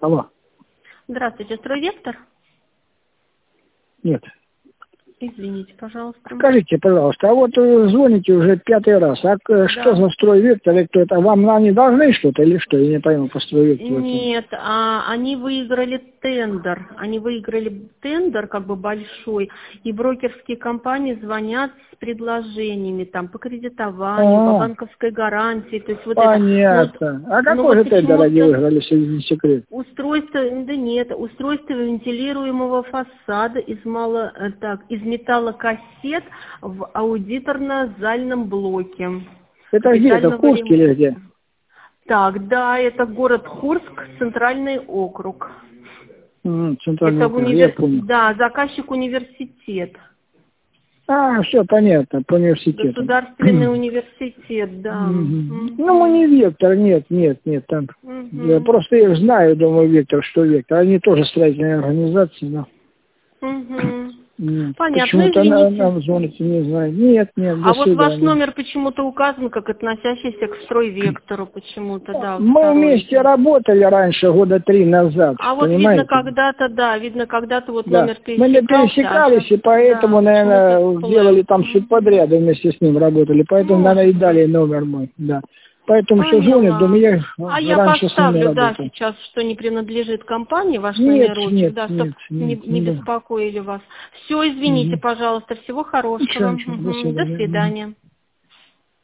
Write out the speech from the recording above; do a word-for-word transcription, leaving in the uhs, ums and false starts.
Алло. Здравствуйте, Стройвектор? Нет. Извините, пожалуйста. Скажите, пожалуйста, а вот э, звоните уже пятый раз, а э, что Да. за Стройвектор и кто это? Вам они должны что-то или что? Я не пойму по Стройвектору. Нет, а, они выиграли тендер. Они выиграли тендер, как бы большой, и брокерские компании звонят с предложениями там по кредитованию, А, по банковской гарантии. То есть вот понятно. это. А Ну, ну какой вот же тендер они почему-то выиграли, если не секрет? устройство, да нет, устройство вентилируемого фасада из мало, э, так, из металлокассет в аудиторно-зальном блоке Это где? Это в капитального Курске ремонта. или где? Так, да, это город Курск, центральный округ. М, Центральный Это в округ, я универ... понял. Да, заказчик университет. А, все понятно, по университету. Государственный университет, да. Мгм. Ну, мы Мгм. не Вектор, нет, нет, нет, там. Я Мгм. просто их знаю, думаю, Вектор, что Вектор. Они тоже строительные организации, но Мгм. м, Понятно, почему-то на- извините. нам звонят, не знаю. Нет, нет, до А вот ваш свидания. номер почему-то указан как относящийся к стройвектору почему-то, да, вот Мы второй. вместе работали раньше, года три назад, А вот видно понимаете? когда-то, да, видно когда-то вот Да. номер Мы не пересекался, а сейчас, пересекались, и да, поэтому, почему-то наверное, всплыл. делали там Мгм. субподряды, вместе с ним работали. Поэтому, наверное, и Может дали быть. номер мой, да. Поэтому все звонят, Поняла. думаю, я А я раньше с ними поставлю, да, работал. сейчас, что не принадлежит компании, ваш Нет, номерочек, нет, да, чтобы нет, не, нет, не не да. беспокоили вас. Все, извините, Угу. пожалуйста, всего Ничего, хорошего. ничего, до Мгм. До свидания. Мгм. свидания.